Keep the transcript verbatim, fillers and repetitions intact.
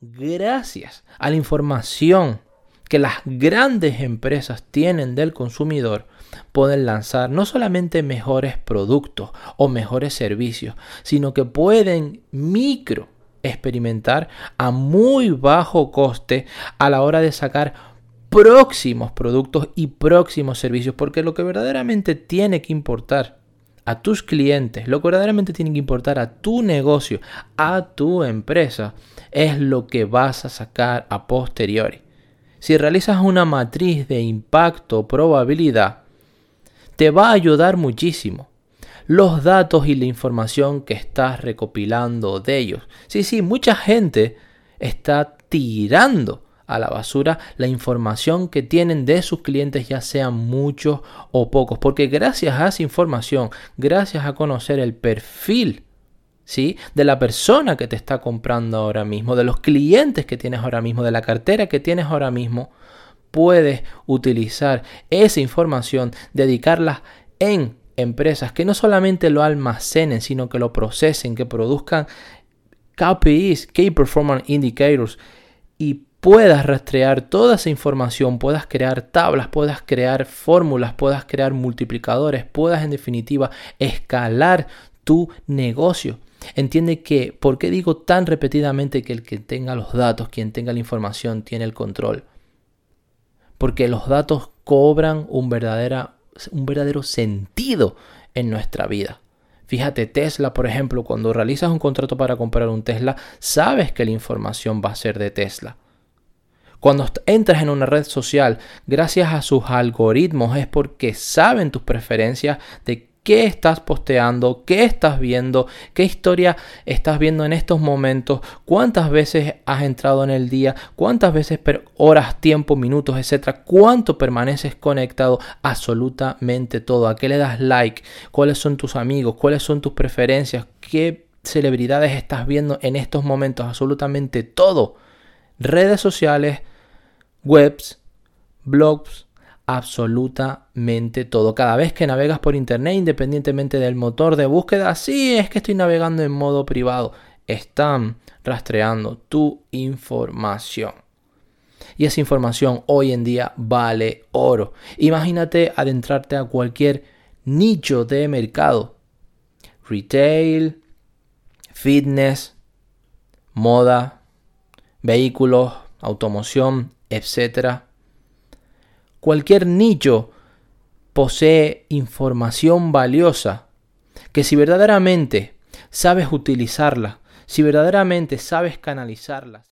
gracias a la información que las grandes empresas tienen del consumidor, pueden lanzar no solamente mejores productos o mejores servicios, sino que pueden micro experimentar a muy bajo coste a la hora de sacar próximos productos y próximos servicios, porque lo que verdaderamente tiene que importar a tus clientes, lo que verdaderamente tiene que importar a tu negocio, a tu empresa, es lo que vas a sacar a posteriori. Si realizas una matriz de impacto probabilidad, te va a ayudar muchísimo los datos y la información que estás recopilando de ellos. Sí, sí, mucha gente está tirando a la basura la información que tienen de sus clientes, ya sean muchos o pocos, porque gracias a esa información, gracias a conocer el perfil, ¿sí?, de la persona que te está comprando ahora mismo, de los clientes que tienes ahora mismo, de la cartera que tienes ahora mismo, puedes utilizar esa información, dedicarla en empresas que no solamente lo almacenen, sino que lo procesen, que produzcan K P Is, Key Performance Indicators, y puedas rastrear toda esa información, puedas crear tablas, puedas crear fórmulas, puedas crear multiplicadores, puedas en definitiva escalar tu negocio. Entiende que, ¿por qué digo tan repetidamente que el que tenga los datos, quien tenga la información, tiene el control? Porque los datos cobran un, verdadera, un verdadero sentido en nuestra vida. Fíjate, Tesla, por ejemplo, cuando realizas un contrato para comprar un Tesla, sabes que la información va a ser de Tesla. Cuando entras en una red social, gracias a sus algoritmos, es porque saben tus preferencias de qué estás posteando, qué estás viendo, qué historia estás viendo en estos momentos, cuántas veces has entrado en el día, cuántas veces, horas, tiempo, minutos, etcétera, cuánto permaneces conectado, absolutamente todo. ¿A qué le das like? ¿Cuáles son tus amigos? ¿Cuáles son tus preferencias? ¿Qué celebridades estás viendo en estos momentos? Absolutamente todo. Redes sociales, webs, blogs, absolutamente todo. Cada vez que navegas por internet, independientemente del motor de búsqueda, sí, es que estoy navegando en modo privado, están rastreando tu información. Y esa información hoy en día vale oro. Imagínate adentrarte a cualquier nicho de mercado. Retail, fitness, moda, vehículos, automoción, etcétera. Cualquier nicho posee información valiosa que, si verdaderamente sabes utilizarla, si verdaderamente sabes canalizarla,